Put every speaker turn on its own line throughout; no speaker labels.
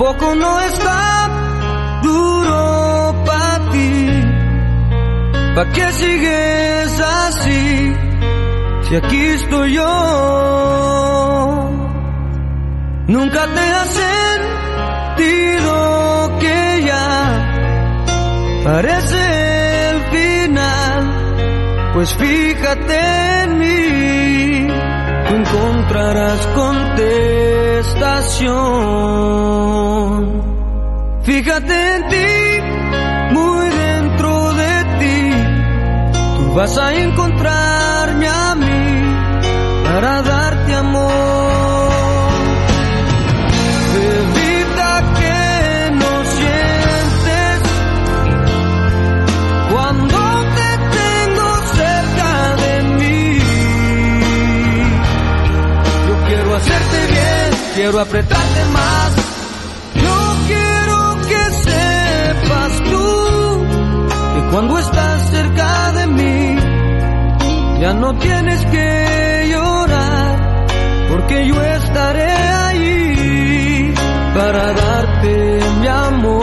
poco no está duro para ti? ¿Pa' qué sigues así? Si aquí estoy yo. Nunca te has sentido que ya parece el final. Pues fíjate en mí, tú encontrarás contestación. Fíjate en ti, muy dentro de ti, tú vas a encontrarme a mí para darte amor. Bebita, que no sientes cuando te tengo cerca de mí. Yo quiero hacerte bien, quiero apretarte más. Yo quiero que sepas tú que cuando estás cerca de mí ya no tienes que llorar, porque yo estaré ahí para darte mi amor.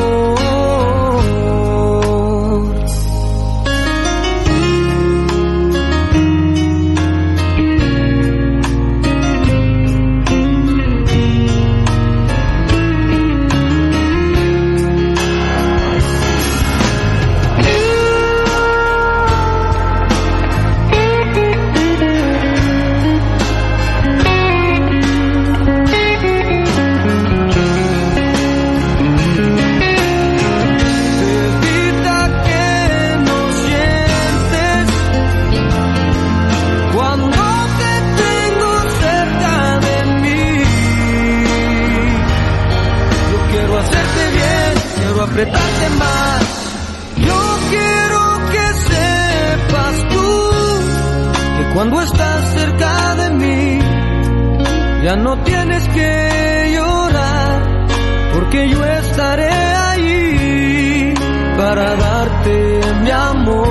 Apretarte más. Yo quiero que sepas tú que cuando estás cerca de mí ya no tienes que llorar, porque yo estaré ahí para darte mi amor.